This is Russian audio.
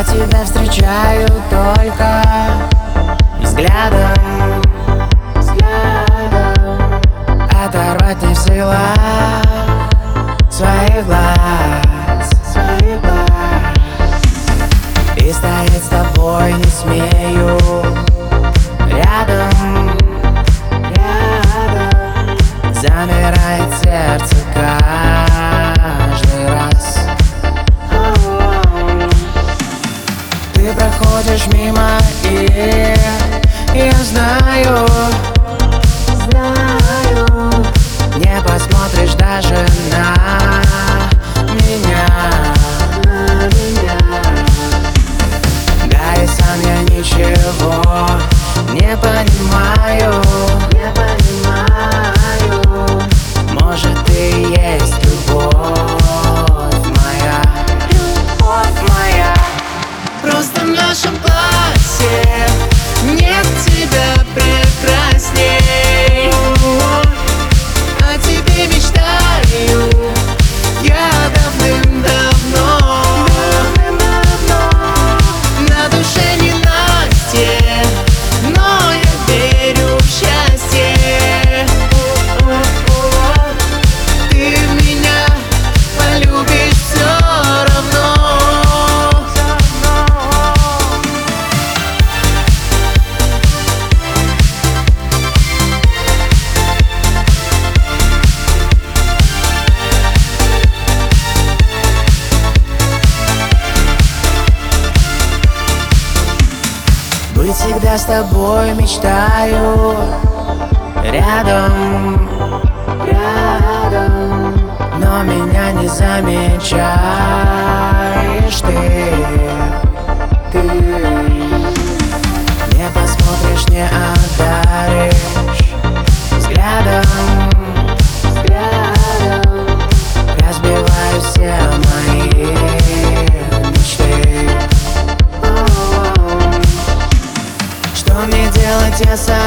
Я тебя встречаю только взглядом. Оторвать не в силах своих глаз. И стоять с тобой не смею рядом. Замирает сердце каждый раз. Ты проходишь мимо, и я знаю, не посмотришь даже на меня. Да и сам я ничего не понимаю. Может, ты и есть любовь моя. Просто в нашем классе нет тебя прекрасней. О тебе мечтаю я давным-давно. На душе ненастье, но я верю в счастье. Ты в меня полюбишь все равно. Быть всегда с тобой мечтаю. Рядом, но меня не замечаешь ты. Не посмотришь, не одаришь взглядом. Разбиваю все мои мечты. Что мне делать, я сам